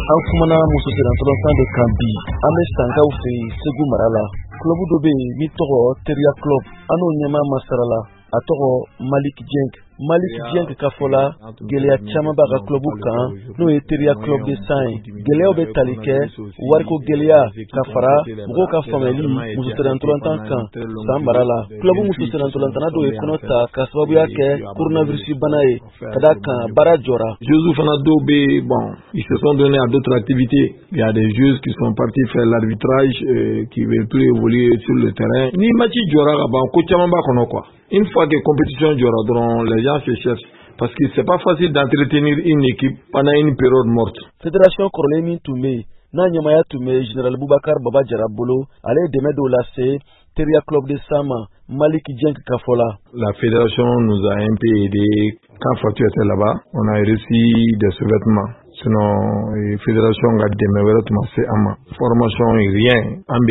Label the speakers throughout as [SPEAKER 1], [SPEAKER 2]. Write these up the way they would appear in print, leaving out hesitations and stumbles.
[SPEAKER 1] An kumana muso sirantɔlɔsan de kan bi an bɛ sankaw fɛ Segu mara la. Club dɔ bɛ yen min tɔgɔ Teria Club an n'o ɲɛmaa masara la a tɔgɔ Malik Dieng. Malik Dieng ka fɔ la gɛlɛya caman b'a ka club kan n'o ye Teria Club de san ye. Gɛlɛyaw bɛ tali kɛ wariko gɛlɛya ka fara mɔgɔw ka faamuyali muso sirantɔlɔsan kan san mara la. Club muso sirantɔlɔntana dɔw ye kɔnɔ ta ka sababuya kɛ coronavirus bana ye ka da kan baara jɔra.
[SPEAKER 2] Joueurs fana dɔw bɛ bon ils se sont donnés à d'autres activités. Il y a des joueurs qui sont partis faire l'arbitrage qui veulent plus évoluer sur le terrain. Ni match jɔra ka ban ko caman b'a kɔnɔ quoi. Une fois que compétition jɔra dɔrɔn les gens se cherchent parce que c'est pas facile d'entretenir une équipe pendant une période morte.
[SPEAKER 1] Fédération kɔrɔlen min tun bɛ yen n'a ɲɛmaya tun bɛ Général Boubacar Baba Jara bolo ale ye dɛmɛ dɔw lase Teria Club de Sama Malik Dieng ka fɔ la.
[SPEAKER 2] La fédération nous a un peu aidé quand Fatou était là-bas. On a reçu des sous-vêtements. Sinon, la fédération a démarré formation et rien.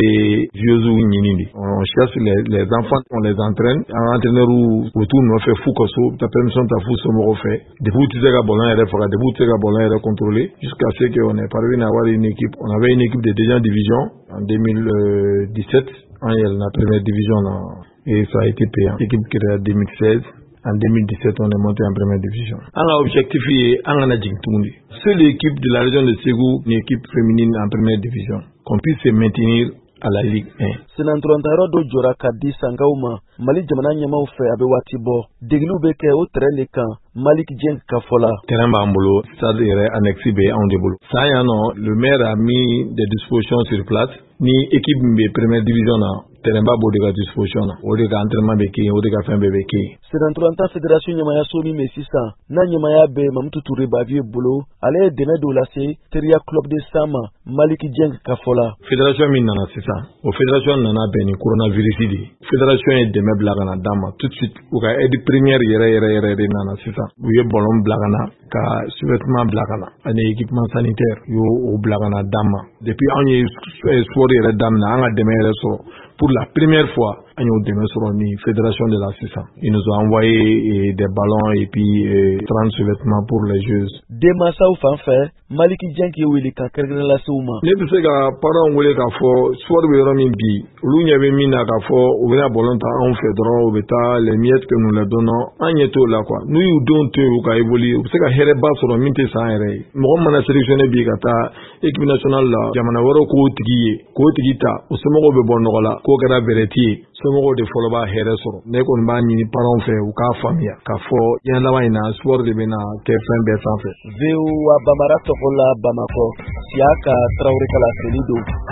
[SPEAKER 2] On cherche les enfants, on les entraîne. Un entraîneur ou autour nous fait fou comme ça. Ta permission ta fou ce qu'on fait. Depuis tu sais que ballon est contrôlé. Jusqu'à ce qu'on est parvenu à avoir une équipe. On avait une équipe de deuxième division en 2017. En la première division et ça a été payant. L'équipe qui était en 2016. En 2017, on est monté en première division. Un objectif est seule équipe de la région de Ségou, une équipe féminine en première division, qu'on puisse se maintenir à la Ligue 1.
[SPEAKER 1] Senantolantaro do jora kadi sangauma Mali jamana ɲɛmaw fɛ a bɛ waati bɔ degeliw bɛ kɛ o terrain de kan Malik Dieng ka fɔ la.
[SPEAKER 2] Terrain b'an bolo, stade yɛrɛ annexe bɛ anw de bolo. San yan nɔ, le maire a mis des dispositions sur place. Ni équipe min bɛ première division na, terrain b'a b'o de ka disposition na. O de ka entraînement bɛ kɛ yen, o de ka fɛn bɛɛ bɛ kɛ yen.
[SPEAKER 1] Senantolantan fédération ɲɛmaya so min bɛ sisan n'a ɲɛmaya bɛ Mamutu Touré Bavier bolo ale ye dɛmɛ dɔw lase Teria Club de Sama Malik Dieng ka fɔ la.
[SPEAKER 2] Fédération min nana sisan, o fédération nana bɛn ni coronavirus de. Fédération ye dɛmɛ bila ka na d'an ma tout de suite. U ka aide première yɛrɛ de nana sisan. U ye ballon bila ka na, ka sous-vêtement bila ka na, ani équipement sanitaire u y'o bila ka na d'an ma. Depuis anw ye sport yɛrɛ daminɛ an ka dɛmɛ yɛrɛ sɔrɔ. Pour la première fois, on a une fédération de l'assistance. Ils nous ont envoyé des ballons et puis 30 sous-vêtements pour les joueuses.
[SPEAKER 1] Demasa ou fanfare, Malik Dieng qui est ka kergena la souma.
[SPEAKER 2] Ne bisa ka parents wele ka fo sport be yoro min bi. Lu nya be min na ka fo o be na ballon ta on fait droit o beta les miettes que nous leur donnons. Agneto là quoi. Nous you don't to ka évoluer. O bisa ka here ba so min te sa here. Mo mana sélectionné bi ka ta équipe nationale la jamana woro ko tigi ta o se mo be bon no la. Ko kɛra bereti somɔgɔw de fɔlɔ b'a hɛrɛ sɔrɔ ne kɔni b'a ɲini parents fɛ u k'a faamuya k'a fɔ diɲɛ laban in na sport de bɛna kɛ fɛn bɛɛ sanfɛ.
[SPEAKER 1] VOA Bamara tɔgɔ la Bamakɔ Siaka Traoré Kala Selido